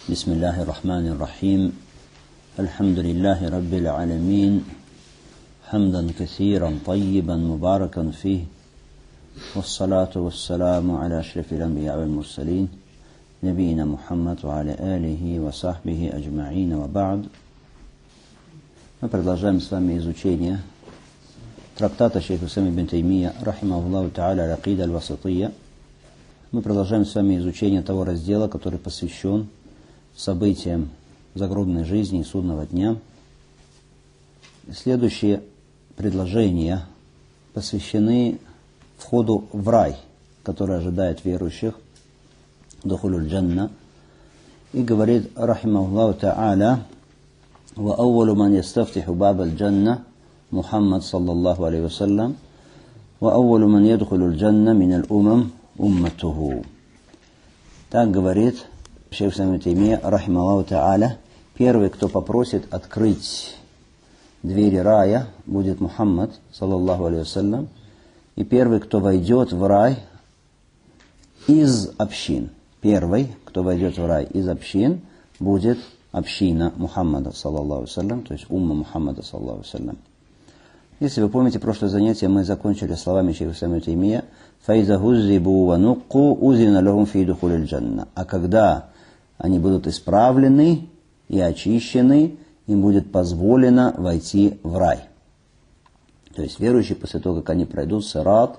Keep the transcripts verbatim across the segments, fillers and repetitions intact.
بسم الله الرحمن الرحيم الحمد لله رب العالمين حمدا كثيرا طيبا مباركا فيه والصلاة والسلام على أشرف الأنبياء والمرسلين نبينا محمد وعلى آله وصحبه أجمعين وبعد. Мы продолжаем с вами изучение трактата шейха Ислама ибн Таймия рахимахуллаху та'аля аль-Акида аль-Васатия. Мы продолжаем с вами изучение того раздела, который посвящен событиям загробной жизни и судного дня. Следующие предложения посвящены входу в рай, который ожидает верующих, духулюль джанна. И говорит рахимахуллаху та'аля: «Ва аувалу ман ястафтиху бабаль джанна Мухаммад саллаллаху алейхи вассалям, ва аувалу ман ядхулюль джанна миналь умам умматуху». Так говорит шейх Ислам ибн Таймия рахимахуллаху та'аля: первый, кто попросит открыть двери рая, будет Мухаммад саллаллаху алейхи вассалям, и первый, кто войдет в рай из общин. Первый, кто войдет в рай из общин, будет община Мухаммада саллаллаху алейхи вассалям, то есть умма Мухаммада саллаллаху алейхи вассалям. Если вы помните, прошлое занятие мы закончили словами шейха Ислама ибн Таймия: «Фаиза гуззибу ва нукку узина лахум фи духулиль джанна». А когда они будут исправлены и очищены, им будет позволено войти в рай. То есть верующие после того, как они пройдут сират,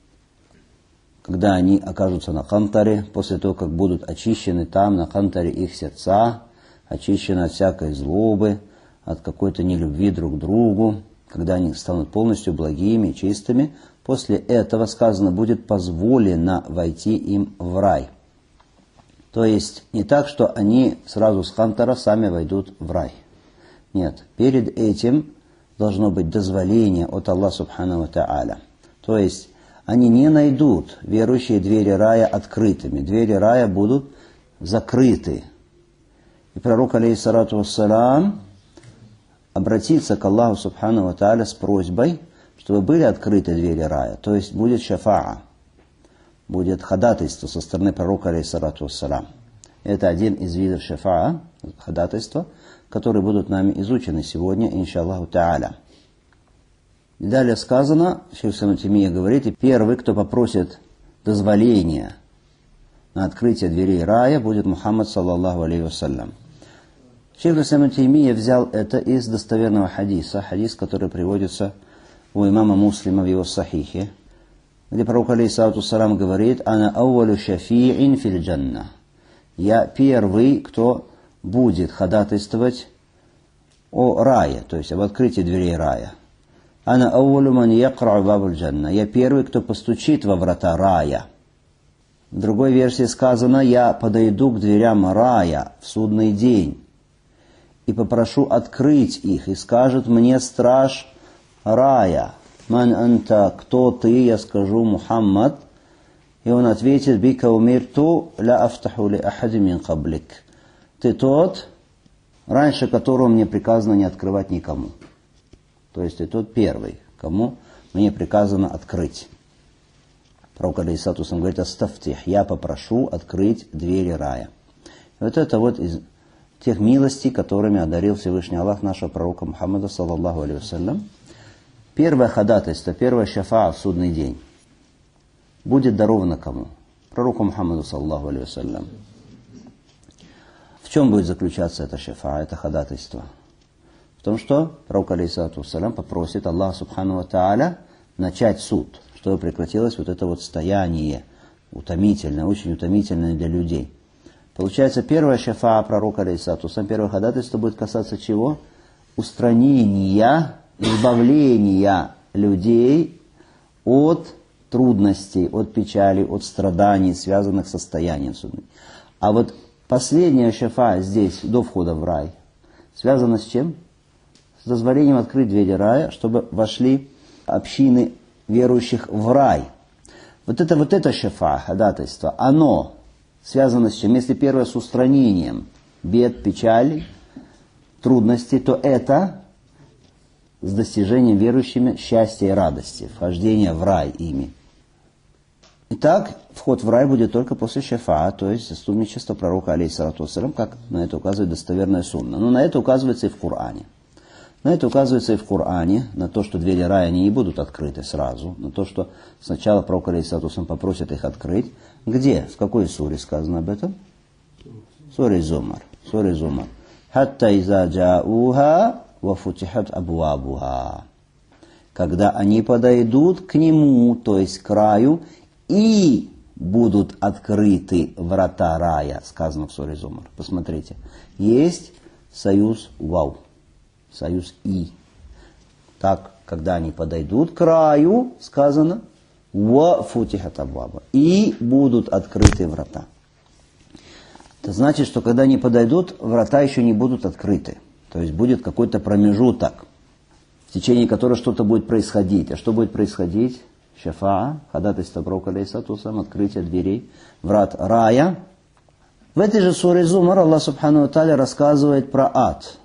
когда они окажутся на кантаре, после того, как будут очищены там, на кантаре, их сердца, очищены от всякой злобы, от какой-то нелюбви друг к другу, когда они станут полностью благими и чистыми, после этого, сказано, будет позволено войти им в рай. То есть не так, что они сразу с кантара сами войдут в рай. Нет, перед этим должно быть дозволение от Аллаха субхану ва та'аля. То есть они не найдут верующие двери рая открытыми. Двери рая будут закрыты. И пророк, алейхиссалату вассалям, обратится к Аллаху субхану ва та'аля с просьбой, чтобы были открыты двери рая. То есть будет шафаа, будет ходатайство со стороны пророка, алейхиссалату вассалям. Это один из видов шафаа, ходатайства, которые будут нами изучены сегодня, иншаллаху та'аля. И далее сказано, шейх Ислам ибн Таймия говорит, и первый, кто попросит дозволения на открытие дверей рая, будет Мухаммад саллаллаху алейхи вассалям. Шейх Ислам ибн Таймия взял это из достоверного хадиса, хадис, который приводится у имама Муслима в его сахихе, где пророк, алейхиссалату вассалям, говорит: «Ана аувалю шафи'ин фил джанна». Я первый, кто будет ходатайствовать о рае, то есть об открытии дверей рая. «Ана аувалю ман якра'у бабаль джанна». Я первый, кто постучит во врата рая. В другой версии сказано: я подойду к дверям рая в судный день и попрошу открыть их, и скажет мне страж рая: «Ман анта», кто ты? Я скажу: Мухаммад. И он ответит: «Бика умирту ла афтаху ли ахади мин каблик». Ты тот, раньше которого мне приказано не открывать никому. То есть ты тот первый, кому мне приказано открыть. Пророк, алейхиссалату вассалям, говорит: «Астафтих», я попрошу открыть двери рая. И вот это вот из тех милостей, которыми одарил Всевышний Аллах нашего пророка Мухаммада саллаллаху алейхи вассалям. Первое ходатайство, первое шафаа в судный день будет даровано кому? Пророку Мухаммаду саллаллаху алейхи вассалям. В чем будет заключаться это шафаа, это ходатайство? В том, что пророк, алейхиссалату вассалям, попросит Аллаха субхану ва та'аля начать суд, чтобы прекратилось вот это вот стояние утомительное, очень утомительное для людей. Получается, первое шафаа пророка, алейхиссалату вассалям, первое ходатайство будет касаться чего? Устранения, избавления людей от трудностей, от печали, от страданий, связанных с состоянием судьбы. А вот последняя шафаа здесь, до входа в рай, связана с чем? С дозволением открыть двери рая, чтобы вошли общины верующих в рай. Вот это вот это шафаа, ходатайство, оно связано с чем? Если первое с устранением бед, печали, трудностей, то это с достижением верующими счастья и радости, вхождения в рай ими. Итак, вход в рай будет только после шафаа, то есть заступничества пророка, алейхиссалату вассалям, как на это указывает достоверная сунна. Но на это указывается и в Коране. На это указывается и в Коране, на то, что двери рая не будут открыты сразу, на то, что сначала пророк, алейхиссалату вассалям, попросит их открыть. Где? В какой суре сказано об этом? Суре Зумар. Суре Зумар. «Хатта иза джауха ва футихат абуабуха». Когда они подойдут к нему, то есть к раю, и будут открыты врата рая, сказано в суре Зумар. Посмотрите, есть союз вау, союз и. Так, когда они подойдут к раю, сказано ва футихат абуаба, и будут открыты врата. Это значит, что когда они подойдут, врата еще не будут открыты. То есть будет какой-то промежуток, в течение которого что-то будет происходить. А что будет происходить? Шафаа, ходатайство пророка, алейхиссалату вассалям, открытие дверей врат рая. В этой же суре Зумар Аллах субхану ва тааля рассказывает про ад.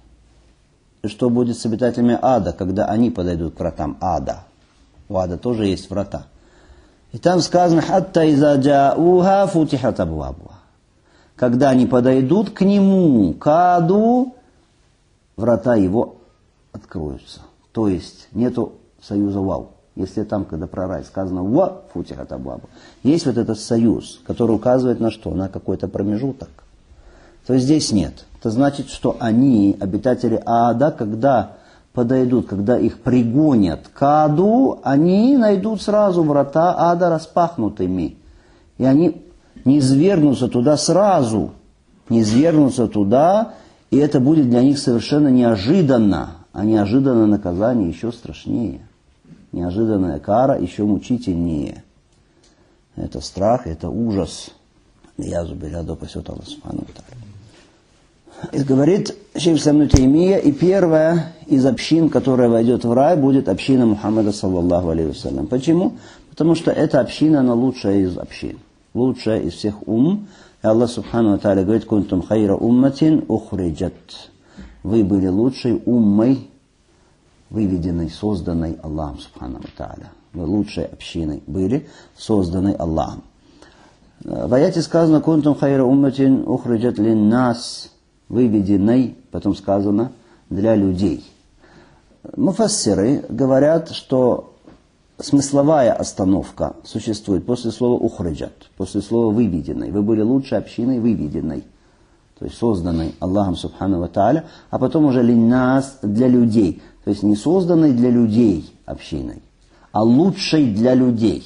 И что будет с обитателями ада, когда они подойдут к вратам ада. У ада тоже есть врата. И там сказано: «Хатта иза джауха футихат абуабуха». Когда они подойдут к нему, к аду, врата его откроются. То есть нету союза вау. Если там, когда про рай сказано «ва футихат абуабуха», есть вот этот союз, который указывает на что? На какой-то промежуток. То есть здесь нет. Это значит, что они, обитатели ада, когда подойдут, когда их пригонят к аду, они найдут сразу врата ада распахнутыми. И они не свергнутся туда сразу, не свергнутся туда, и это будет для них совершенно неожиданно, а неожиданное наказание еще страшнее. Неожиданная кара еще мучительнее. Это страх, это ужас. Я зубиряду пасет Аллах субхану ва тааля. И говорит шейх ибн Таймия, и первая из общин, которая войдет в рай, будет община Мухаммада саллаллаху алейхи вассалям. Почему? Потому что эта община, она лучшая из общин. Лучшая из всех ум. И Аллах субхану ва тааля говорит: «Кунтум хайра умматин ухриджат». Вы были лучшей уммой, выведенной, созданной Аллахом субхану ва тааля. Вы лучшей общиной были, созданной Аллахом. В аяте сказано: «Кунтум хайра умматин ухриджат линнас», выведенной, потом сказано, для людей. Муфассиры говорят, что смысловая остановка существует после слова «ухриджат», после слова «выведенной». Вы были лучшей общиной выведенной, то есть созданной Аллахом субхану ва тааля, а потом уже линнас, для людей. То есть не созданной для людей общиной, а лучшей для людей.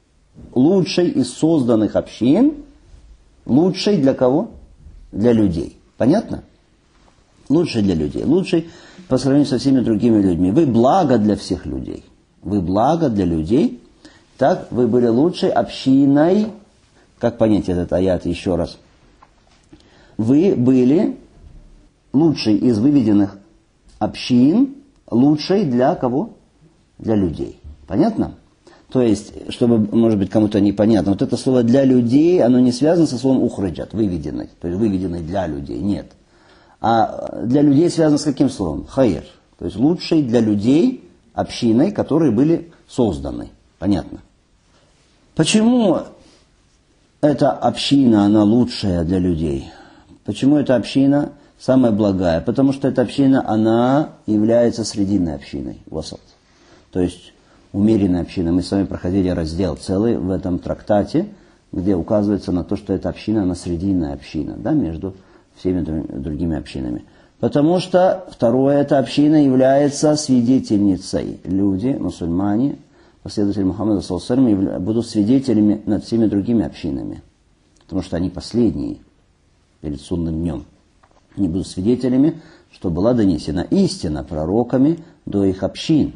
Лучшей из созданных общин, лучшей для кого? Для людей. Понятно? Лучшей для людей. Лучшей по сравнению со всеми другими людьми. Вы благо для всех людей. Вы благо для людей. Так, вы были лучшей общиной. Как понять этот аят еще раз? Вы были лучшей из выведенных общин, лучшей для кого? Для людей. Понятно? То есть, чтобы, может быть, кому-то непонятно, вот это слово «для людей», оно не связано со словом «ухриджат», выведенной. То есть, выведенной для людей. Нет. А для людей связано с каким словом? «Хайр». То есть, лучшей для людей общиной, которые были созданы. Понятно? Почему эта община, она лучшая для людей? Почему эта община самая благая? Потому что эта община, она является срединной общиной. Васат. То есть, умеренная община. Мы с вами проходили раздел целый в этом трактате, где указывается на то, что эта община, она срединная община, да, между всеми другими общинами. Потому что, второе, эта община является свидетельницей. Люди, мусульмане, последователи Мухаммада саллаллаху алейхи ва саллям, будут свидетелями над всеми другими общинами. Потому что они последние перед судным днем. Они будут свидетелями, что была донесена истина пророками до их общин.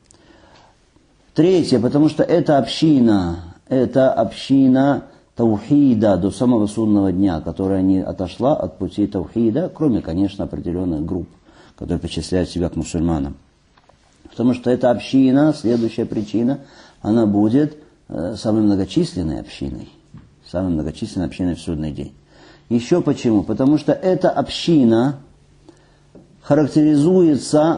Третье, потому что эта община, это община таухида до самого судного дня, которая не отошла от пути таухида, кроме, конечно, определенных групп, которые причисляют себя к мусульманам. Потому что эта община, следующая причина, она будет э, самой многочисленной общиной, самой многочисленной общиной в судный день. Еще почему? Потому что эта община характеризуется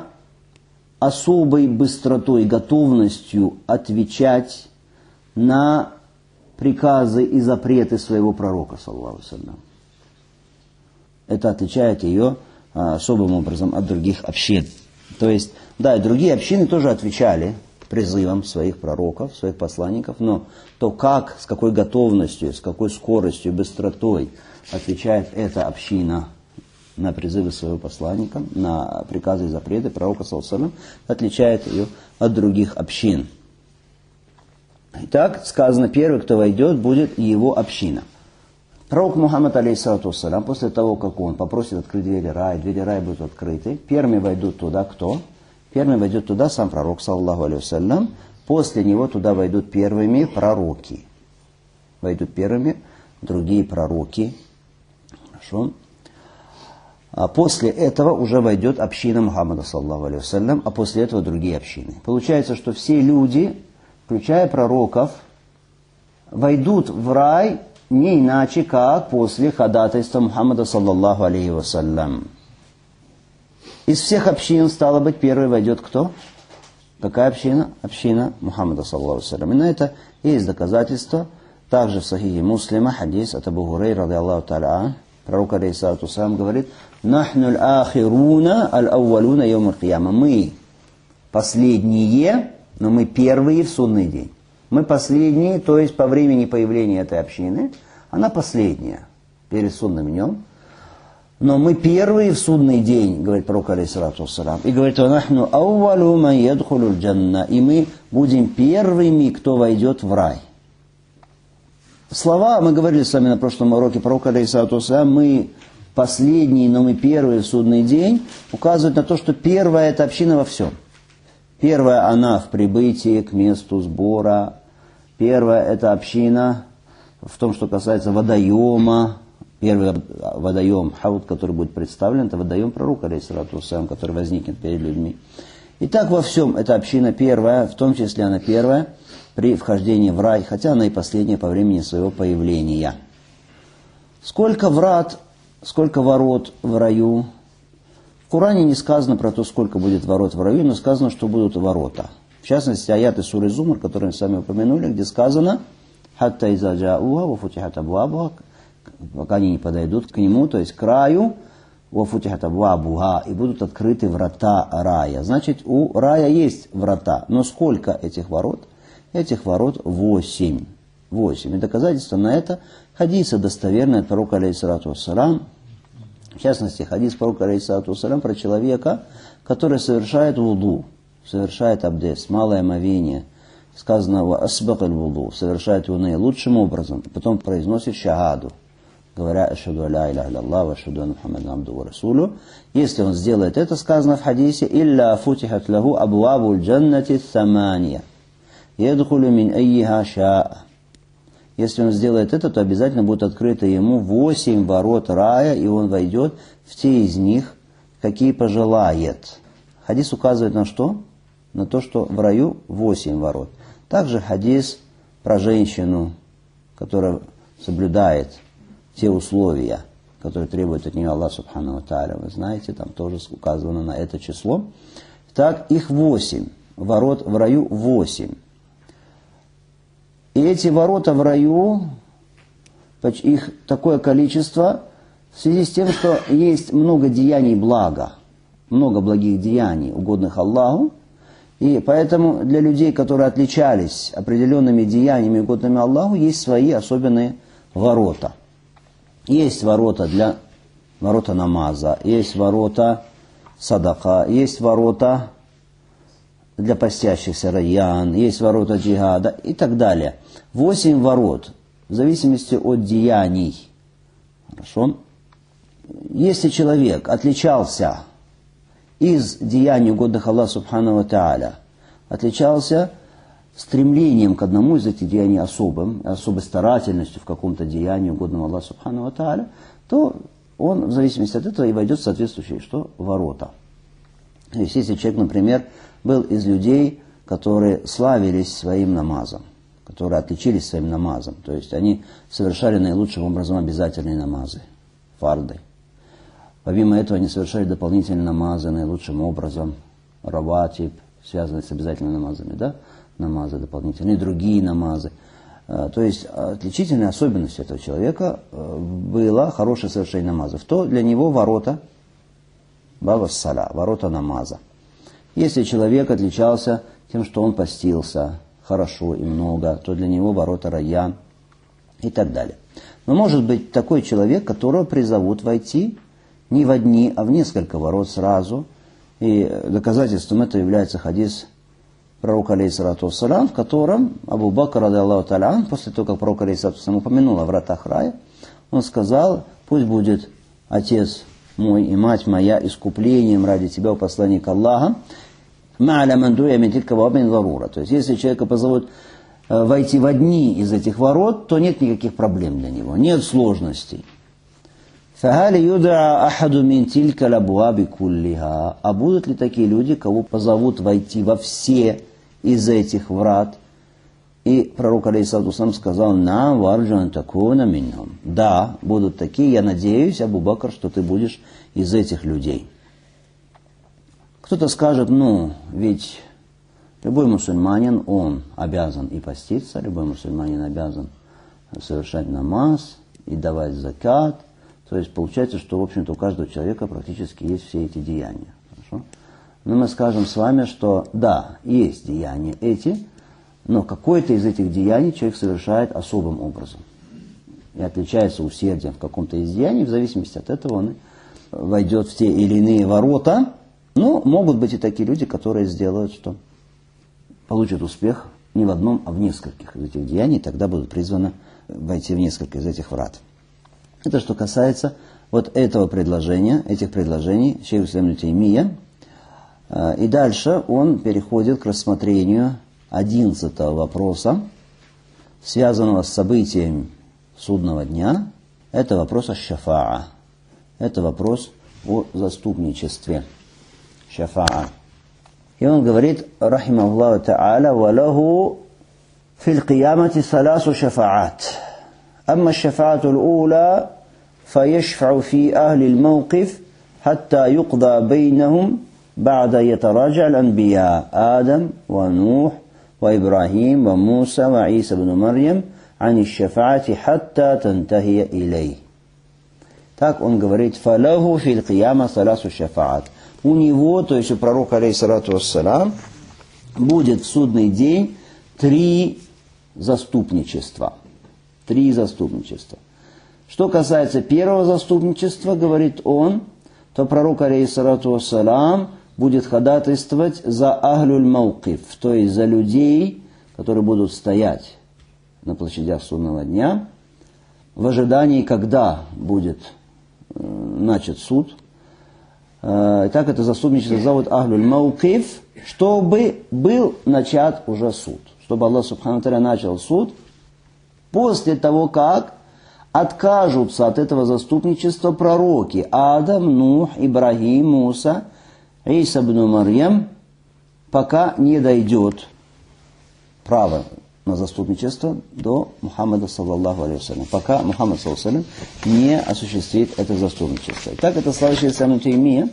особой быстротой, готовностью отвечать на приказы и запреты своего пророка, саллаллаху алейхи ва саллям. Это отличает ее особым образом от других общин. То есть, да, и другие общины тоже отвечали призывам своих пророков, своих посланников, но то, как, с какой готовностью, с какой скоростью, быстротой отвечает эта община на призывы своего посланника, на приказы и запреты пророка, саллаллаху алейхи ва саллям, отличает ее от других общин. Итак, сказано, первый, кто войдет, будет его община. Пророк Мухаммад, алейхиссалату вассалям, после того, как он попросит открыть двери рая, двери рая будут открыты, первыми войдут туда кто? Первыми войдет туда сам пророк, саллаллаху алейхи вассалям, после него туда войдут первыми пророки. Войдут первыми другие пророки. Хорошо. А после этого уже войдет община Мухаммада, саллаллаху алейхи вассалям, а после этого другие общины. Получается, что все люди, включая пророков, войдут в рай не иначе, как после ходатайства Мухаммада, саллаллаху алейхи вассалям. Из всех общин, стало быть, первой войдет кто? Какая община? Община Мухаммада, саллаллаху алейхи вассалям. И на это есть доказательства. Также в Сахихе Муслима хадис от Абу Хурайры, ради Аллаху та'аля, пророк, алейхиссалату вассалям, говорит: «Нахну аль-ахируна аль-аувалуна йом аль-кияма». Мы последние, но мы первые в судный день. Мы последние, то есть по времени появления этой общины, она последняя перед судным днем. Но мы первые в судный день, говорит пророк, алейхиссалату вассалям, и говорит: «Нахну аувалу ман ядхулу аль-джанна». И мы будем первыми, кто войдет в рай. Слова, мы говорили с вами на прошлом уроке, пророк, алейхиссалату вассалям, мы последние, но мы первые в судный день, указывают на то, что первая – это община во всем. Первая – она в прибытии к месту сбора. Первая – это община в том, что касается водоема. Первый водоем, хауд, который будет представлен, это водоем пророка, алейхиссалату вассалям, который возникнет перед людьми. И так во всем эта община первая, в том числе она первая при вхождении в рай, хотя она и последняя по времени своего появления. Сколько врат, сколько ворот в раю? В Коране не сказано про то, сколько будет ворот в раю, но сказано, что будут ворота. В частности, аяты суры Зумар, которые мы сами упомянули, где сказано «Хатта иза джа'уха ва футихат абвабуха», пока они не подойдут к нему, то есть к раю, «ва футихат абвабуха», и будут открыты врата рая. Значит, у рая есть врата, но сколько этих ворот? Этих ворот восемь. Восемь. И доказательство на это хадисы достоверные от пророка, алейхиссалату вассалям. В частности, хадис пророка, алейхиссалату вассалям, про человека, который совершает вуду, совершает абдес, малое омовение. Сказано «ва асбакаль вуду», совершает его наилучшим образом, потом произносит шагаду, говоря «Ашхаду ля иляха илляллах ва ашхаду анна Мухаммадан абдуху ва расулюху». Если он сделает это, сказано в хадисе «Илля футихат лаху абвабуль джаннати самания, ядхулю мин айиха шаа». Если он сделает это, то обязательно будут открыты ему восемь ворот рая, и он войдет в те из них, какие пожелает. Хадис указывает на что? На то, что в раю восемь ворот. Также хадис про женщину, которая соблюдает те условия, которые требует от нее Аллах субхану ва тааля. Вы знаете, там тоже указано на это число. Так, их восемь. Ворот в раю восемь. И эти ворота в раю, их такое количество, в связи с тем, что есть много деяний блага, много благих деяний, угодных Аллаху, и поэтому для людей, которые отличались определенными деяниями, угодными Аллаху, есть свои особенные ворота. Есть ворота для ворота намаза, есть ворота садака, есть ворота для постящихся райян, есть ворота джихада и так далее. Восемь ворот, в зависимости от деяний. Хорошо? Если человек отличался из деяний угодных Аллаху субхану ва тааля, отличался стремлением к одному из этих деяний особым, особой старательностью в каком-то деянии угодном Аллаху субхану ва тааля, то он в зависимости от этого и войдет в соответствующие что? Ворота. То есть если человек, например, был из людей, которые славились своим намазом, которые отличились своим намазом, то есть они совершали наилучшим образом обязательные намазы, фарды. Помимо этого они совершали дополнительные намазы наилучшим образом, раватиб, связанные с обязательными намазами, да, намазы дополнительные, и другие намазы. То есть отличительной особенностью этого человека было хорошее совершение намазов. То для него ворота баба саля, ворота намаза. Если человек отличался тем, что он постился хорошо и много, то для него ворота райян и так далее. Но может быть такой человек, которого призовут войти не в одни, а в несколько ворот сразу. И доказательством этого является хадис пророка алейхиссалату вассалям, в котором Абу Бакр радиаллаху та'аля, после того, как пророк алейхиссалату вассалям упомянул о вратах рая, он сказал: пусть будет отец мой и мать моя искуплением ради тебя, у посланника Аллаха, то есть если человека позовут войти в одни из этих ворот, то нет никаких проблем для него, нет сложностей. А будут ли такие люди, кого позовут войти во все из этих врат? И пророк алейхиссалату вассалям сказал: «На варджан такуна минхум». Да, будут такие, я надеюсь, Абу Бакр, что ты будешь из этих людей. Кто-то скажет: ну, ведь любой мусульманин, он обязан и поститься, любой мусульманин обязан совершать намаз и давать закат. То есть получается, что, в общем-то, у каждого человека практически есть все эти деяния. Хорошо? Но мы скажем с вами, что да, есть деяния эти, но какое-то из этих деяний человек совершает особым образом. И отличается усердием в каком-то из деяний, в зависимости от этого он войдет в те или иные ворота. Но могут быть и такие люди, которые сделают, что получат успех не в одном, а в нескольких из этих деяний, тогда будут призваны войти в несколько из этих врат. Это что касается вот этого предложения, этих предложений шейх ислам ибн Таймия. И дальше он переходит к рассмотрению одиннадцатого вопроса, связанного с событием судного дня. Это вопрос о шафаа. Это вопрос о заступничестве. Шафаа. И он говорит, рахимахуллаху та'аля, «Валаху фил киямати саласу шафаат». أما الشفاعة الأولى فيشفع في أهل الموقف حتى يقضى بينهم بعد يتراجع الأنبياء آدم ونوح وإبراهيم وموسى وعيسى بن مريم عن الشفاعة حتى تنتهي إليه. Так он говорит, فَلَهُ فِي الْقِيَامَةِ ثَلَاثُ شَفَاعَاتٍ. У него, то есть у пророка алейхиссалату вассалям, будет в судный день три заступничества. Три заступничества. Что касается первого заступничества, говорит он, то пророк алейхиссалату вассалям будет ходатайствовать за ахлюль маукиф, то есть за людей, которые будут стоять на площадях судного дня, в ожидании, когда будет э, начат суд. Э, так это заступничество зовут ахлюль маукиф, чтобы был начат уже суд, чтобы Аллах субхану тааля начал суд, после того, как откажутся от этого заступничества пророки Адам, Нух, Ибрагим, Муса, Иса ибн Марьям, пока не дойдет право на заступничество до Мухаммада саллаллаху алейхи вассалям, пока Мухаммад саллаллаху алейхи вассалям не осуществит это заступничество. Итак, это слова шейха ибн Таймия.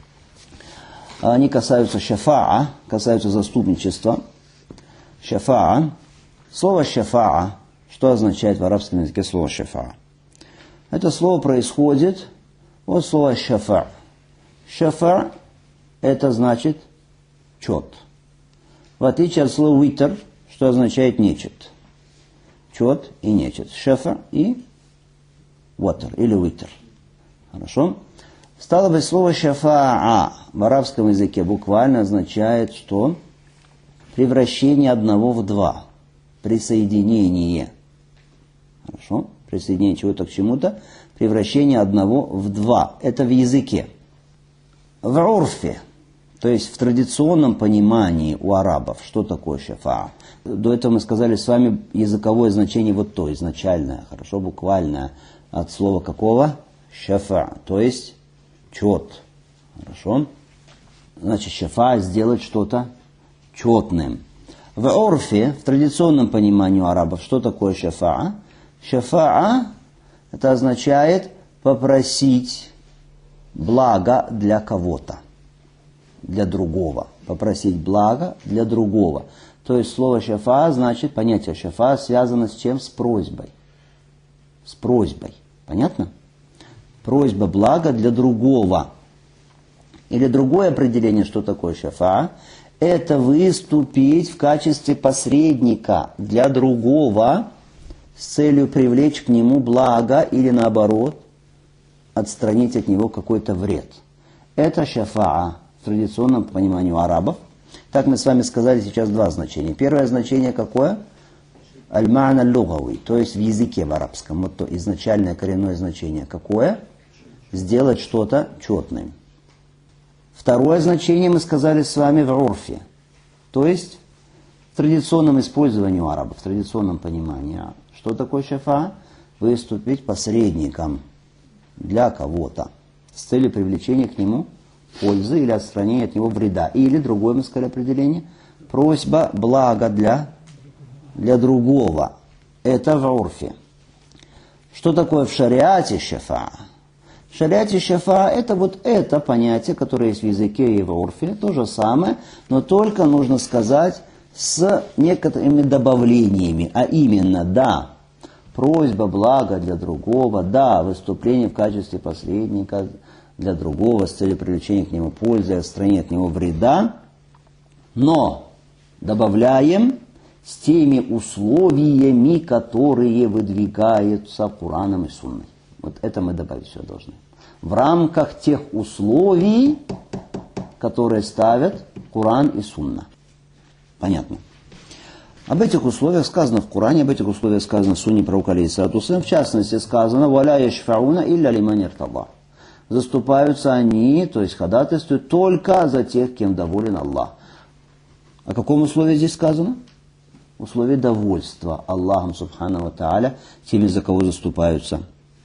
Они касаются шафаа, касаются заступничества. Шафаа. Слово шафаа. Что означает в арабском языке слово шафаа? Это слово происходит от слова шафа. Шафа – это значит чет. В отличие от слова витр, что означает нечет. Чет и нечет. Шафа и ватр или витр. Хорошо? Стало быть, слово шафаа в арабском языке буквально означает, что превращение одного в два. Присоединение. Хорошо? Присоединение чего-то к чему-то, превращение одного в два. Это в языке. В урфе, то есть в традиционном понимании у арабов, что такое шафаа. До этого мы сказали с вами языковое значение вот то, изначальное, хорошо, буквальное, от слова какого? Шафа, то есть чет. Хорошо? Значит, шафа сделать что-то четным. В урфе, в традиционном понимании у арабов, что такое шафаа? Шафаа, это означает попросить благо для кого-то, для другого. Попросить благо для другого. То есть слово шафа значит, понятие шафа связано с чем? С просьбой. С просьбой. Понятно? Просьба блага для другого. Или другое определение, что такое шафа, это выступить в качестве посредника для другого с целью привлечь к нему благо или наоборот отстранить от него какой-то вред. Это шафаа в традиционном понимании у арабов. Так мы с вами сказали сейчас два значения. Первое значение какое? Аль-ма'на лугави, то есть в языке в арабском. Вот то изначальное коренное значение какое? Сделать что-то четным. Второе значение мы сказали с вами в урфе, то есть в традиционном использовании у арабов, в традиционном понимании. Что такое шафа? Выступить посредником для кого-то с целью привлечения к нему пользы или отстранения от него вреда. Или другое мы сказали определение, просьба блага для, для другого. Это в урфе. Что такое в шариате шафа? В шариате шафа это вот это понятие, которое есть в языке и в урфе, то же самое, но только нужно сказать с некоторыми добавлениями, а именно, да, просьба блага для другого, да, выступление в качестве посредника для другого с целью привлечения к нему пользы, отстранения от него вреда, но добавляем с теми условиями, которые выдвигаются Кораном и Сунной. Вот это мы добавить все должны. В рамках тех условий, которые ставят Коран и Сунна. Понятно? Об этих условиях сказано в Коране, об этих условиях сказано в Сунне пророка алейхиссалату вассалям. В частности сказано «Валя яшфауна илля лиман иртада». Заступаются они, то есть ходатайствуют, только за тех, кем доволен Аллах. О каком условии здесь сказано? Условие довольства Аллахом субхану ва тааля теми, за кого заступаются.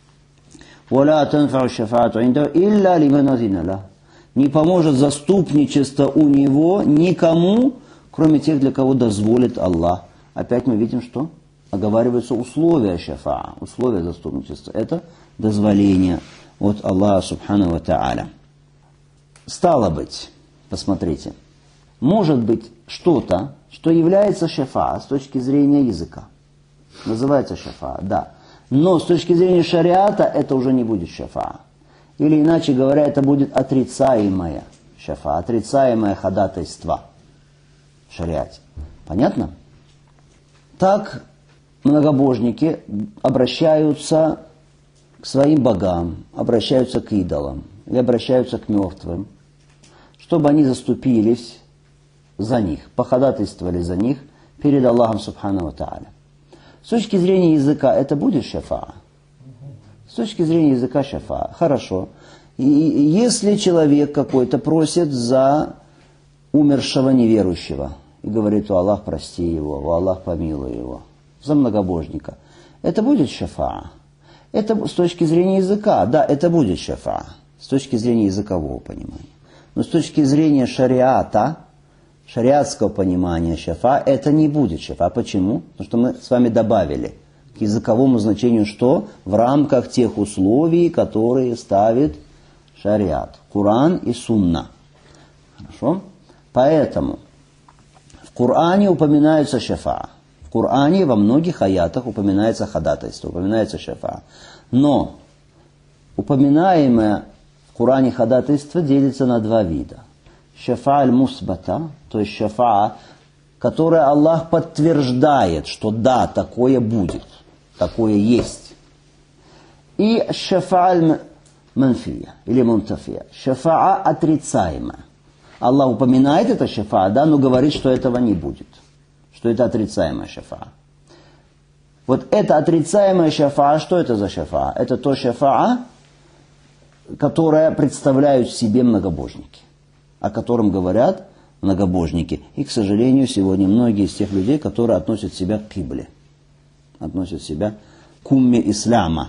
«Валя танфау шафаату инда илля лиман азина ла». Не поможет заступничество у него никому, кроме тех, для кого дозволит Аллах. Опять мы видим, что оговариваются условия шафаа, условия заступничества. Это дозволение от Аллаха субхану ва тааля. Стало быть, посмотрите, может быть что-то, что является шафаа с точки зрения языка. Называется шафаа, да. Но с точки зрения шариата это уже не будет шафаа. Или иначе говоря, это будет отрицаемое шафаа, отрицаемое ходатайство в шариате. Понятно? Так многобожники обращаются к своим богам, обращаются к идолам или обращаются к мертвым, чтобы они заступились за них, походатайствовали за них перед Аллахом субхану ва тааля. С точки зрения языка это будет шафаа. С точки зрения языка шафаа. Хорошо. И если человек какой-то просит за умершего неверующего и говорит: «О Аллах, прости его, о Аллах, помилуй его», за многобожника, это будет шафаа. Это с точки зрения языка, да, это будет шафаа, с точки зрения языкового понимания. Но с точки зрения шариата, шариатского понимания шафа, это не будет шафа. Почему? Потому что мы с вами добавили к языковому значению что? В рамках тех условий, которые ставит шариат, Коран и Сунна. Хорошо? Поэтому в Коране упоминаются шафа. В Коране во многих аятах упоминается ходатайство, упоминается шафа. Но упоминаемое в Коране ходатайство делится на два вида. Шафа аль-мусбата, то есть шафа, которая Аллах подтверждает, что да, такое будет, такое есть. И шафа аль-манфия или мунтафия, шафа отрицаемая. Аллах упоминает это шафа, да, но говорит, что этого не будет, что это отрицаемая шафа. Вот это отрицаемая шафа, что это за шафа? Это то шафа, которое представляют себе многобожники, о котором говорят многобожники. И, к сожалению, сегодня многие из тех людей, которые относят себя к кибле, относят себя к умме ислама.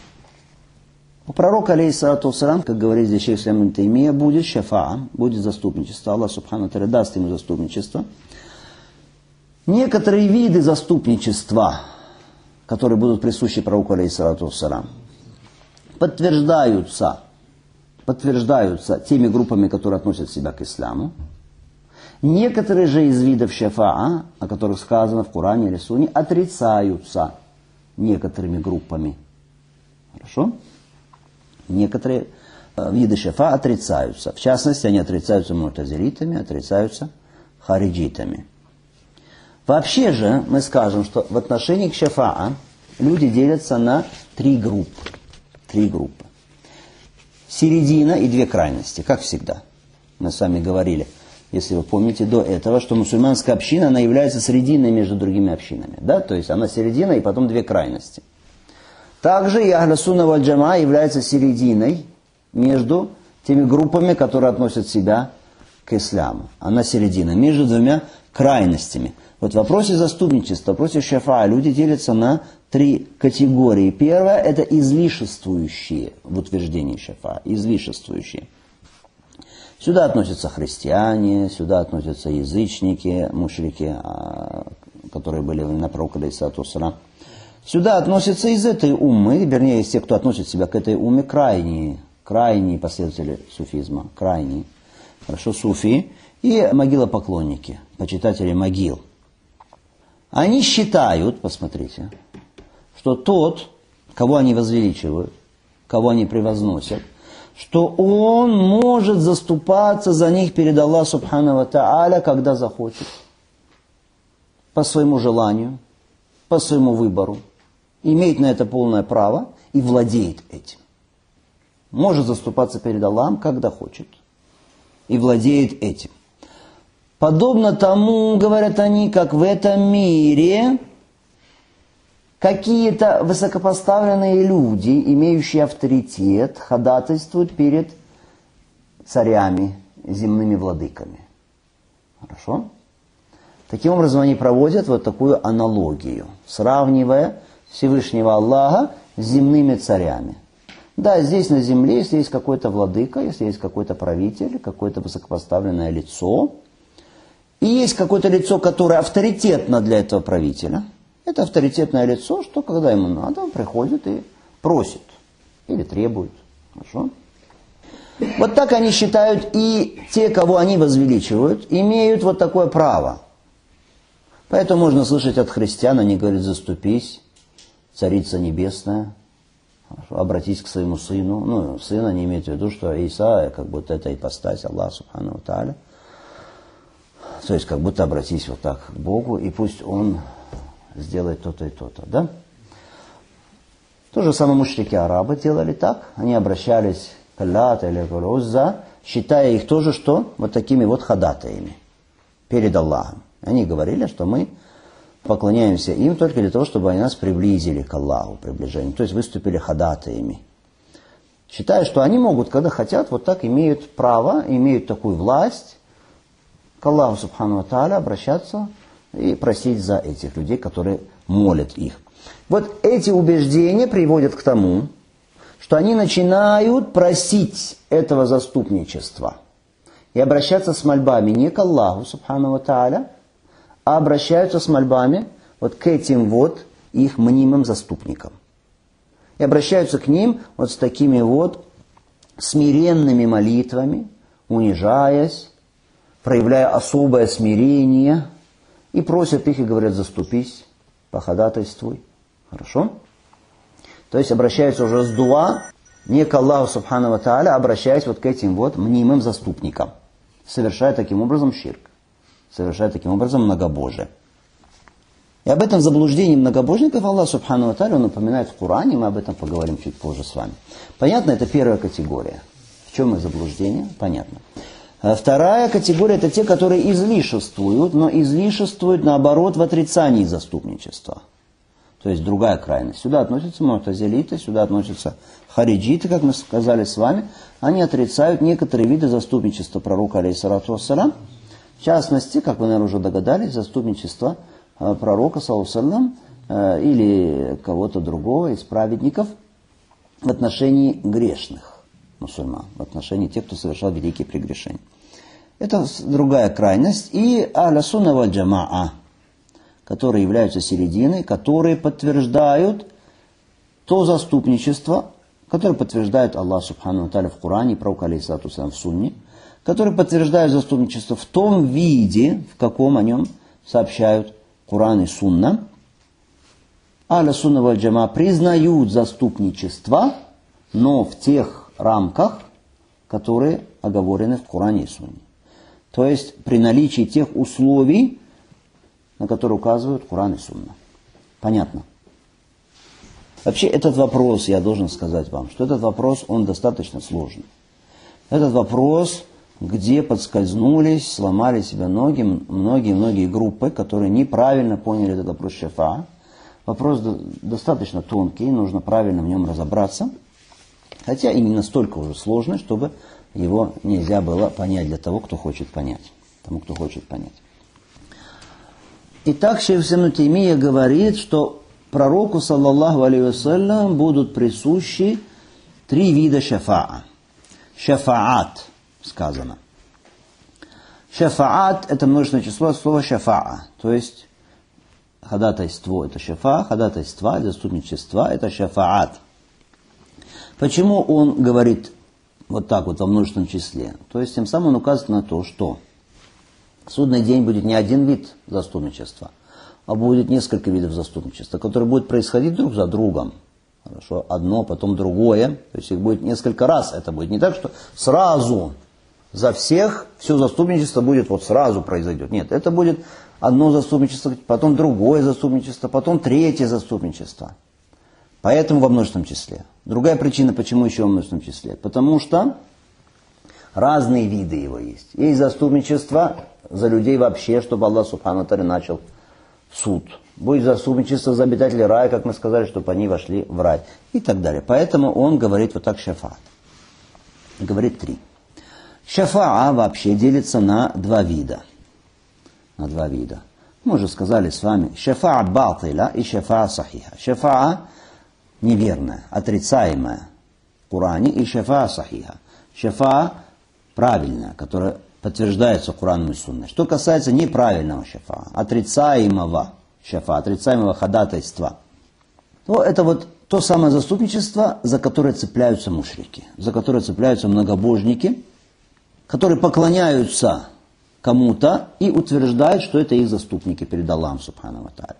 У пророка, алейхиссалату вассалам, как говорит здесь шейх ислам ибн Таймия, будет шафа, будет заступничество. Аллах субхану ва тааля даст ему заступничество. Некоторые виды заступничества, которые будут присущи пророку, алейхиссалату вассалам, подтверждаются подтверждаются теми группами, которые относят себя к исламу. Некоторые же из видов шафаа, о которых сказано в Коране или Сунне, отрицаются некоторыми группами. Хорошо? Некоторые виды шафа отрицаются. В частности, они отрицаются му'тазилитами, отрицаются хариджитами. Вообще же мы скажем, что в отношении к шафаа люди делятся на три группы. Три группы. Середина и две крайности, как всегда. Мы с вами говорили, если вы помните до этого, что мусульманская община, она является срединой между другими общинами. Да? То есть она середина и потом две крайности. Также и Ахлю Сунна валь Джамаа является серединой между теми группами, которые относят себя к исламу. Она середина между двумя крайностями. Вот в вопросе заступничества, в вопросе шафаа люди делятся на три категории. Первое – это излишествующие в утверждении шафаа, излишествующие. Сюда относятся христиане, сюда относятся язычники, мушрики, которые были на пророка алейхиссалату вассалам. Сюда относятся из этой уммы, вернее, из тех, кто относит себя к этой умме, крайние, крайние последователи суфизма, крайние. Хорошо, суфии и могилопоклонники, почитатели могил. Они считают, посмотрите, что тот, кого они возвеличивают, кого они превозносят, что он может заступаться за них перед Аллахом Субхану ва Тааля, когда захочет, по своему желанию, по своему выбору, имеет на это полное право и владеет этим. Может заступаться перед Аллахом, когда хочет, и владеет этим. Подобно тому, говорят они, как в этом мире какие-то высокопоставленные люди, имеющие авторитет, ходатайствуют перед царями, земными владыками. Хорошо? Таким образом, они проводят вот такую аналогию, сравнивая Всевышнего Аллаха с земными царями. Да, здесь на земле, если есть какой-то владыка, если есть какой-то правитель, какое-то высокопоставленное лицо, и есть какое-то лицо, которое авторитетно для этого правителя, это авторитетное лицо, что когда ему надо, он приходит и просит или требует. Хорошо? Вот так они считают, и те, кого они возвеличивают, имеют вот такое право. Поэтому можно слышать от христиан, они говорят: заступись, Царица Небесная, обратись к своему сыну. Ну, сына не имеет в виду, что Иса, как будто это ипостась Аллаха Субхану ва Тааля. То есть, как будто обратись вот так к Богу, и пусть Он сделает то-то и то-то. Да? То же самое мушрики арабы делали так. Они обращались к Аллату или к Узза, считая их тоже, что вот такими вот ходатаями перед Аллахом. Они говорили, что мы поклоняемся им только для того, чтобы они нас приблизили к Аллаху, приближение. То есть выступили ходатаями. Считая, что они могут, когда хотят, вот так имеют право, имеют такую власть к Аллаху Субхану ва Тааля обращаться и просить за этих людей, которые молят их. Вот эти убеждения приводят к тому, что они начинают просить этого заступничества и обращаться с мольбами не к Аллаху Субхану ва Тааля, а обращаются с мольбами вот к этим вот их мнимым заступникам. И обращаются к ним вот с такими вот смиренными молитвами, унижаясь, проявляя особое смирение, и просят их и говорят: заступись, походатайствуй. Хорошо? То есть обращаются уже с дуа не к Аллаху Субхану ва Тааля, а обращаясь вот к этим вот мнимым заступникам, совершая таким образом ширк, совершая таким образом многобожие. И об этом заблуждении многобожников Аллах Субхану ва Тааля он упоминает в Коране, мы об этом поговорим чуть позже с вами. Понятно, это первая категория. В чем их заблуждение? Понятно. Вторая категория – это те, которые излишествуют, но излишествуют, наоборот, в отрицании заступничества. То есть другая крайность. Сюда относятся му'тазилиты, сюда относятся хариджиты, как мы сказали с вами. Они отрицают некоторые виды заступничества пророка, алейхиссалату вассалам. В частности, как вы, наверное, уже догадались, заступничество пророка, саллаллаху алейхи ва саллям, или кого-то другого из праведников в отношении грешных мусульман, в отношении тех, кто совершал великие прегрешения. Это другая крайность. И Ахлю Сунна валь Джамаа, которые являются серединой, которые подтверждают то заступничество, которое подтверждает Аллах Субхану ва Тааля в Коране, пророк алейхиссалату вассалям в Сунне, которые подтверждают заступничество в том виде, в каком о нем сообщают Коран и Сунна. Ахлю сунна валь джама признают заступничество, но в тех рамках, которые оговорены в Коране и Сунне. То есть при наличии тех условий, на которые указывают Коран и Сунна. Понятно? Вообще этот вопрос, я должен сказать вам, что этот вопрос, он достаточно сложный. Этот вопрос, где подскользнулись, сломали себе ноги многие-многие группы, которые неправильно поняли этот вопрос шафаа. Вопрос достаточно тонкий, нужно правильно в нем разобраться. Хотя и не настолько уже сложный, чтобы его нельзя было понять для того, кто хочет понять. Тому, кто хочет понять. Итак, шейх Ибн Таймия говорит, что пророку, саллаллаху алейхи вассалям, будут присущи три вида шафаа. Шафаат сказано. Шафаат – это множественное число от слова шафаа, то есть ходатайство – это шафа, ходатайство, заступничество – это шафаат. Почему он говорит вот так вот во множественном числе? То есть тем самым он указывает на то, что в судный день будет не один вид заступничества, а будет несколько видов заступничества, которые будут происходить друг за другом. Хорошо, одно, потом другое. То есть их будет несколько раз. Это будет не так, что сразу за всех все заступничество будет вот сразу произойдет. Нет, это будет одно заступничество, потом другое заступничество, потом третье заступничество. Поэтому во множественном числе. Другая причина, почему еще во множественном числе. Потому что разные виды его есть. Есть заступничество за людей вообще, чтобы Аллах Субхану ва Тааля начал суд. Будет заступничество за обитателей рая, как мы сказали, чтобы они вошли в рай. И так далее. Поэтому он говорит вот так шафаат. Говорит три. Шафаа вообще делится на два вида. На два вида. Мы уже сказали с вами шафаа батиля и шафаа сахиха. Шафаа неверная, отрицаемая в Коране, и шафаа сахиха. Шафаа правильная, которая подтверждается Кораном и Сунной. Что касается неправильного шафаа, отрицаемого шафаа, отрицаемого ходатайства, то это вот то самое заступничество, за которое цепляются мушрики, за которое цепляются многобожники, которые поклоняются кому-то и утверждают, что это их заступники перед Аллахом Субхану ва Тааля.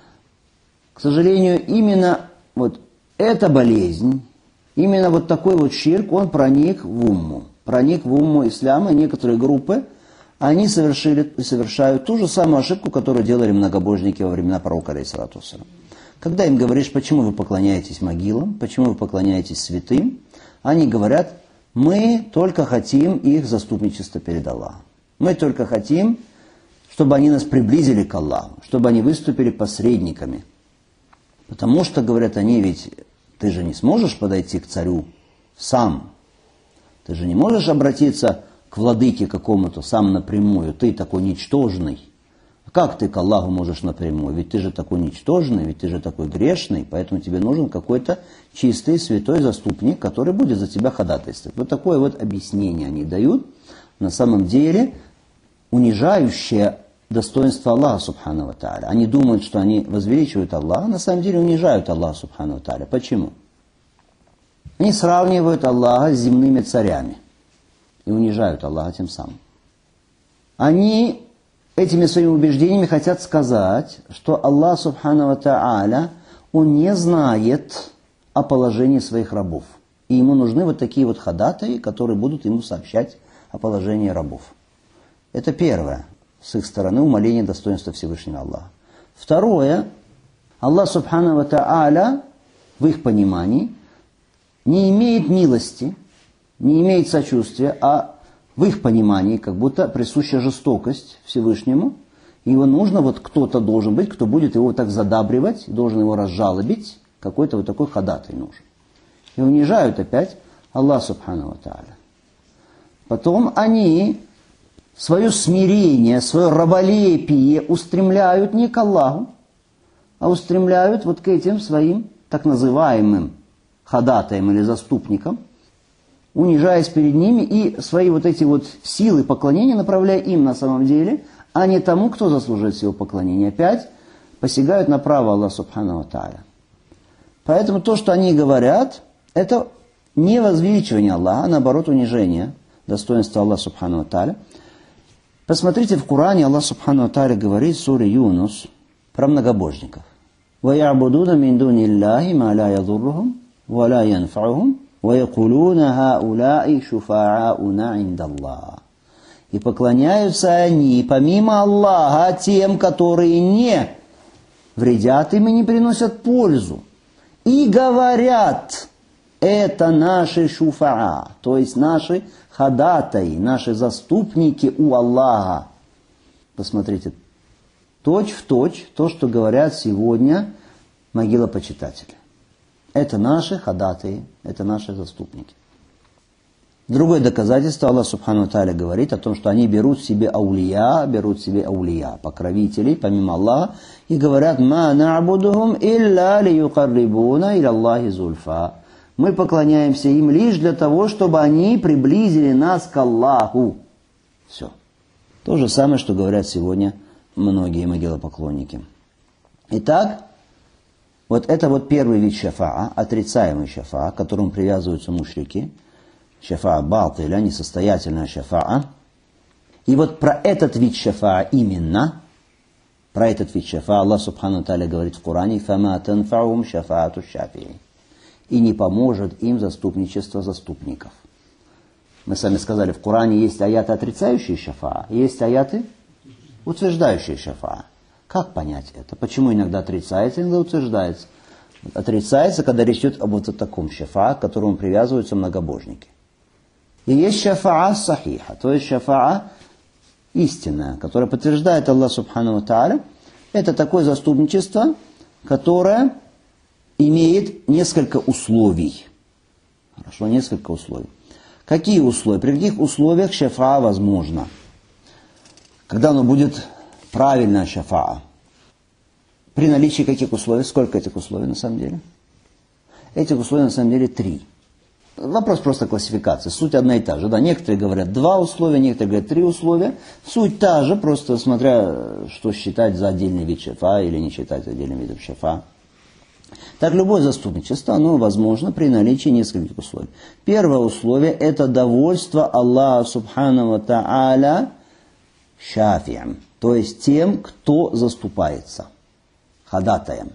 К сожалению, именно вот эта болезнь, именно вот такой вот ширк, он проник в умму. Проник в умму ислама, и некоторые группы, они совершили и совершают ту же самую ошибку, которую делали многобожники во времена пророка, алейхиссалату вассалям. Когда им говоришь, почему вы поклоняетесь могилам, почему вы поклоняетесь святым, они говорят, мы только хотим их заступничество перед Аллахом. Мы только хотим, чтобы они нас приблизили к Аллаху, чтобы они выступили посредниками. Потому что, говорят они, ведь ты же не сможешь подойти к царю сам. Ты же не можешь обратиться к владыке какому-то сам напрямую. Ты такой ничтожный. Как ты к Аллаху можешь напрямую? Ведь ты же такой ничтожный, ведь ты же такой грешный, поэтому тебе нужен какой-то чистый, святой заступник, который будет за тебя ходатайствовать. Вот такое вот объяснение они дают. На самом деле унижающее достоинство Аллаха Субхану ва Тааля. Они думают, что они возвеличивают Аллаха, на самом деле унижают Аллаха Субхану ва Тааля. Почему? Они сравнивают Аллаха с земными царями и унижают Аллаха тем самым. Они этими своими убеждениями хотят сказать, что Аллах Субхану ва Тааля, Он не знает о положении своих рабов. И Ему нужны вот такие вот ходатаи, которые будут Ему сообщать о положении рабов. Это первое. С их стороны умаление достоинства Всевышнего Аллаха. Второе. Аллах Субхану ва Тааля, в их понимании, не имеет милости, не имеет сочувствия, а в их понимании как будто присуща жестокость Всевышнему. И его нужно, вот кто-то должен быть, кто будет его так задабривать, должен его разжалобить, какой-то вот такой ходатай нужен. И унижают опять Аллах Субхану ва Тааля. Потом они свое смирение, свое раболепие устремляют не к Аллаху, а устремляют вот к этим своим так называемым ходатаям или заступникам, унижаясь перед ними и свои вот эти вот силы поклонения направляя им на самом деле, а не тому, кто заслуживает всего поклонения. Опять посягают на право Аллаха Субхану ва Тааля. Поэтому то, что они говорят, это не возвеличивание Аллаха, а наоборот унижение достоинства Аллаха Субхану ва Тааля. Посмотрите, в Коране Аллах Субхану ва Тааля говорит в суре Юнус про многобожников. وَيَعْبُدُونَ مِنْ دُونِ اللَّهِ مَا لَا يَضُرُّهُمْ وَلَا يَنْفَعُهُمْ وَيَقُولُونَ هَؤُلَاءِ شُفَعَاؤُنَا عِنْدَ اللَّهِ. И поклоняются они, помимо Аллаха, тем, которые не вредят им и не приносят пользу. И говорят, это наши шуфаа, то есть наши ходатаи, наши заступники у Аллаха. Посмотрите, точь в точь то, что говорят сегодня могилопочитатели. Это наши ходатаи, это наши заступники. Другое доказательство, Аллах Субхану ва Тааля говорит о том, что они берут себе аулия, берут себе аулия, покровителей, помимо Аллаха, и говорят, «Ма на'будухум илля лиюкаррибуна иля Аллахи зульфа». Мы поклоняемся им лишь для того, чтобы они приблизили нас к Аллаху. Все. То же самое, что говорят сегодня многие могилопоклонники. Итак, вот это вот первый вид шафаа, отрицаемый шафаа, к которому привязываются мушрики. Шафаа батиля, несостоятельная шафаа. И вот про этот вид шафаа именно, про этот вид шафаа Аллах Субхану ва Тааля говорит в Коране, «Фама танфаум шафаату шафии». И не поможет им заступничество заступников. Мы сами сказали, в Коране есть аяты, отрицающие шафаа, есть аяты, утверждающие шафаа. Как понять это? Почему иногда отрицается, иногда утверждается? Отрицается, когда речь идет об вот таком шафаа, к которому привязываются многобожники. И есть шафаа сахиха, то есть шафаа истинная, которая подтверждает Аллах Субхану ва Тааля. Это такое заступничество, которое имеет несколько условий. Хорошо, несколько условий. Какие условия? При каких условиях шафаа возможно? Когда оно будет правильная шафаа? При наличии каких условий? Сколько этих условий на самом деле? Этих условий на самом деле три. Вопрос просто классификации. Суть одна и та же. Да, некоторые говорят два условия, некоторые говорят три условия. Суть та же, просто смотря, что считать за отдельный вид шафаа или не считать отдельным видом шафаа. Так, любое заступничество, оно возможно при наличии нескольких условий. Первое условие – это довольство Аллаха Субхану ва Тааля шафием, то есть тем, кто заступается, ходатаем.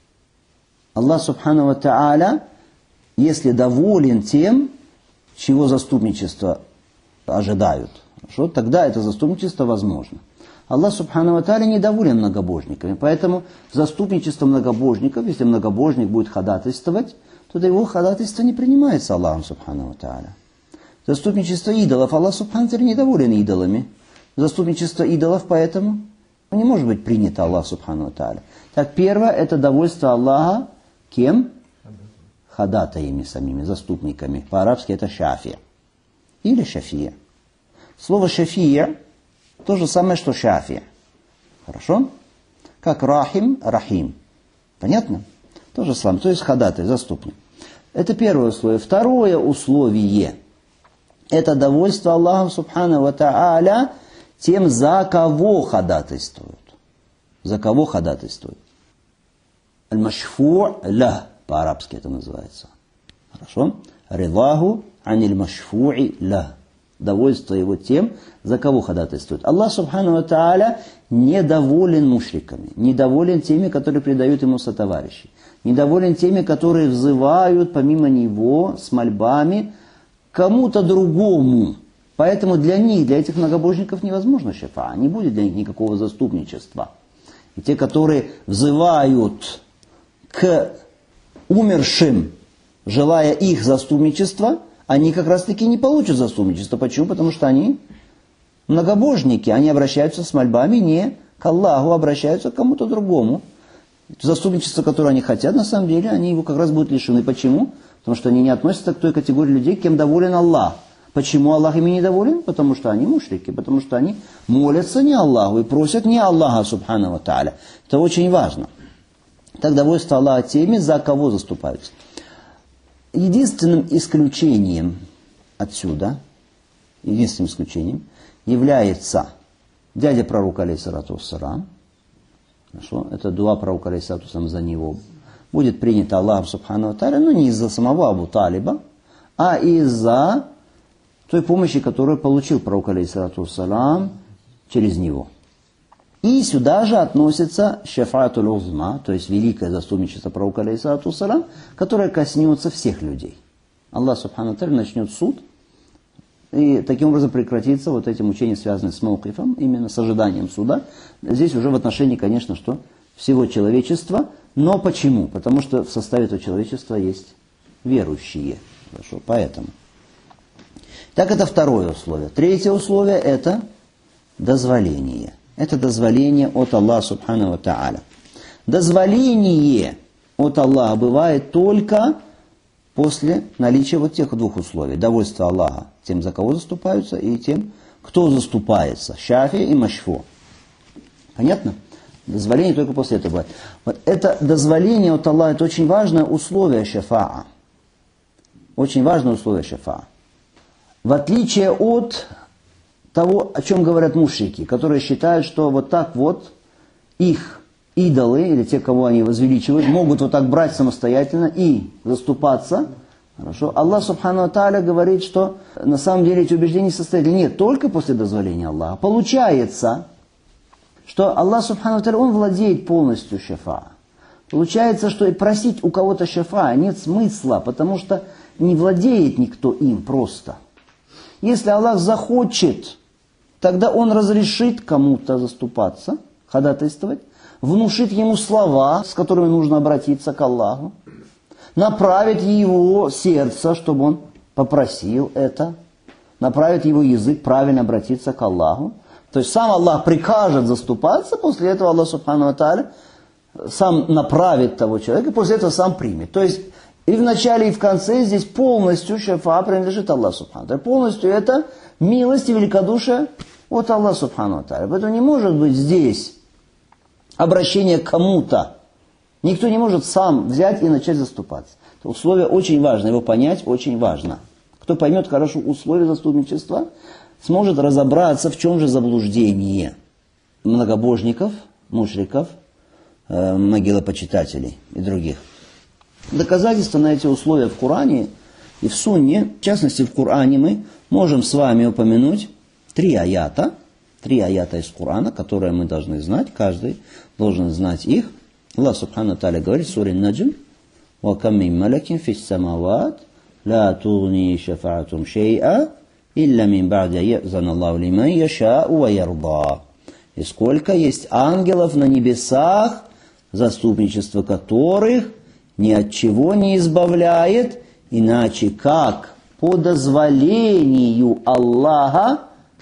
Аллах Субхану ва Тааля, если доволен тем, чего заступничество ожидают, хорошо, тогда это заступничество возможно. Аллах Субхану ва Тааля недоволен многобожниками, поэтому заступничество многобожников, если многобожник будет ходатайствовать, то его ходатайство не принимается Аллахом Субхану ва Тааля. Заступничество идолов, Аллах Субхану ва Тааля недоволен идолами. Заступничество идолов, поэтому не может быть принято Аллах Субхану ва Тааля. Так, первое, это довольство Аллаха кем? Ходатаями самими, заступниками. По-арабски это шафия. Или шафия. Слово шафия то же самое, что шафия. Хорошо? Как рахим, рахим. Понятно? То же самое. То есть ходатай, заступник. Это первое условие. Второе условие. Это довольство Аллахом Субхану ва Тааля тем, за кого ходатайствуют. За кого ходатайствуют. Аль-машфу' ля. По-арабски это называется. Хорошо? Ридаху аниль машфу'i ля. Довольство его тем, за кого ходатайствует. Аллах Субхану ва Тааля недоволен мушриками, недоволен теми, которые предают ему сотоварищей, недоволен теми, которые взывают помимо него с мольбами кому-то другому. Поэтому для них, для этих многобожников невозможно шафаа, не будет для них никакого заступничества. И те, которые взывают к умершим, желая их заступничества, они как раз таки не получат заступничество. Почему? Потому что они многобожники, они обращаются с мольбами не к Аллаху, обращаются к кому-то другому. Заступничество, которое они хотят, на самом деле, они его как раз будут лишены. Почему? Потому что они не относятся к той категории людей, кем доволен Аллах. Почему Аллах ими недоволен? Потому что они мушрики, потому что они молятся не Аллаху и просят не Аллаха Субхану ва Тааля. Это очень важно. Так довольство Аллаха теми, за кого заступаются. Единственным исключением отсюда, единственным исключением, является дядя пророка, алейхиссалату вассалам. Хорошо, это дуа пророка, алейхиссалату вассалам, за него. Будет принято Аллахом Субхану ва Тааля, но не из-за самого Абу Талиба, а из-за той помощи, которую получил пророк, алейхиссалату вассалам, через него. И сюда же относится шафаатуль узма, то есть великое заступничество пророка, алейхиссалату вассалам, которое коснется всех людей. Аллах субхану ва тааля начнет суд, и таким образом прекратится вот эти мучения, связанные с мауқифом, именно с ожиданием суда. Здесь уже в отношении, конечно, что всего человечества. Но почему? Потому что в составе этого человечества есть верующие. Хорошо, поэтому. Так, это второе условие. Третье условие – это дозволение. Это дозволение от Аллаха субхану ва тааля. Дозволение от Аллаха бывает только после наличия вот тех двух условий. Довольство Аллаха тем, за кого заступаются, и тем, кто заступается. Шафи и машфу. Понятно? Дозволение только после этого бывает. Вот это дозволение от Аллаха, это очень важное условие шафаа. Очень важное условие шафаа. В отличие от того, о чем говорят мушрики, которые считают, что вот так вот их идолы, или те, кого они возвеличивают, могут вот так брать самостоятельно и заступаться. Хорошо. Аллах субхану ва тааля говорит, что на самом деле эти убеждения состоятельны. Нет, только после дозволения Аллаха. Получается, что Аллах субхану ва тааля, Он владеет полностью шафаа. Получается, что и просить у кого-то шафаа нет смысла, потому что не владеет никто им просто. Если Аллах захочет, тогда Он разрешит кому-то заступаться, ходатайствовать, внушит ему слова, с которыми нужно обратиться к Аллаху, направит его сердце, чтобы он попросил это, направит его язык правильно обратиться к Аллаху. То есть сам Аллах прикажет заступаться, после этого Аллах субхану ва тааля сам направит того человека, и после этого сам примет. То есть и в начале, и в конце здесь полностью шафаа принадлежит Аллаху субхану ва тааля. Полностью это милость и великодушие от Аллаха субхану ва тааля. Поэтому не может быть здесь обращение к кому-то. Никто не может сам взять и начать заступаться. Это условие очень важно, его понять очень важно. Кто поймет хорошо условия заступничества, сможет разобраться, в чем же заблуждение многобожников, мушриков, э, могилопочитателей и других. Доказательства на эти условия в Коране и в Сунне, в частности в Коране, мы можем с вами упомянуть три аята, три аята из Корана, которые мы должны знать, каждый должен знать их. Аллах субхану ва тааля говорит в суре Наджм: «Ва кам мин малакин фис самават, ла тугни шафаатум шей'a, илля мин ба'ди я'зана Аллаху лиман яша'у ва ярда». И сколько есть ангелов на небесах, заступничество которых ни от чего не избавляет, иначе как по дозволению Аллаха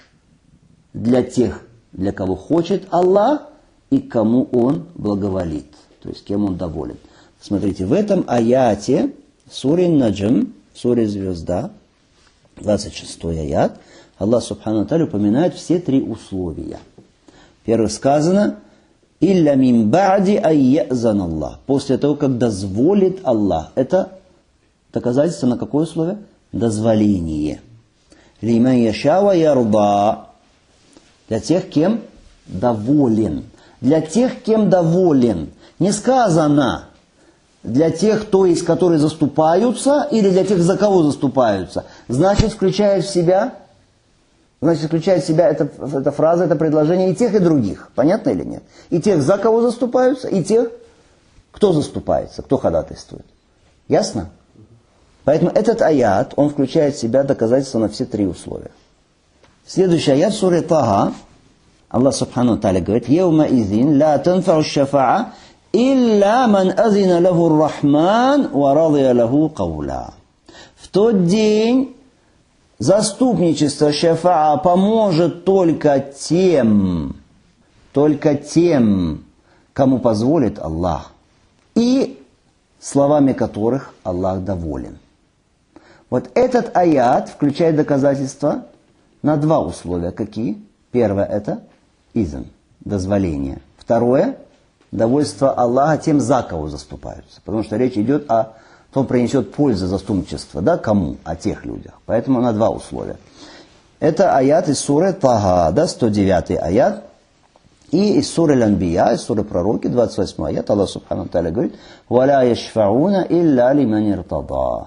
для тех, для кого хочет Аллах и кому Он благоволит, то есть кем Он доволен. Смотрите, в этом аяте суре Наджм, суре Звезда, двадцать шестой аят, Аллах субхану ва тааля упоминает все три условия. Первое сказано: «Илля мин ба'ди айязан Аллах». После того, как дозволит Аллах. Это доказательство на какое условие? Дозволение. «Лиман яша ва ярда». Для тех, кем доволен. Для тех, кем доволен. Не сказано для тех, то есть, которые заступаются, или для тех, за кого заступаются. Значит, включает в себя, значит, включает в себя эта, эта фраза, это предложение и тех, и других. Понятно или нет? И тех, за кого заступаются, и тех, кто заступается, кто ходатайствует. Ясно? Поэтому этот аят, он включает в себя доказательства на все три условия. Следующий аят в суре Таха, Аллах субхану ва тааля говорит: «Яума изин ла танфау шафаа илля ман азина лаху ар-рахман ва радия лаху кауля». В тот день заступничество шафаа поможет только тем, только тем, кому позволит Аллах, и словами которых Аллах доволен. Вот этот аят включает доказательства на два условия. Какие? Первое – это изн, дозволение. Второе – довольство Аллаха тем, за кого заступаются. Потому что речь идет о том, принесет пользу заступничества. Да, кому? О тех людях. Поэтому на два условия. Это аят из суры Таха, да, сто девятый аят. И из суры Ланбия, из суры Пророки, двадцать восьмой аят, Аллах субхану ва тааля говорит: «Валя яшфауна илля лиман иртада».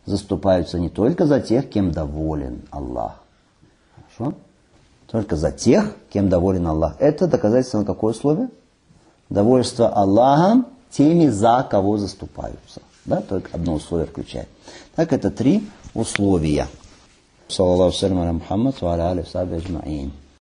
заступаются не только за тех, кем доволен Аллах. Хорошо? Только за тех, кем доволен Аллах. Это доказательство на какое условие? Довольство Аллахом теми, за кого заступаются. Да, только одно условие включает. Так, это три условия. Саллаллаху алейхи ва саллям, Мухаммад ва аля алихи ва сахбихи аджмаин.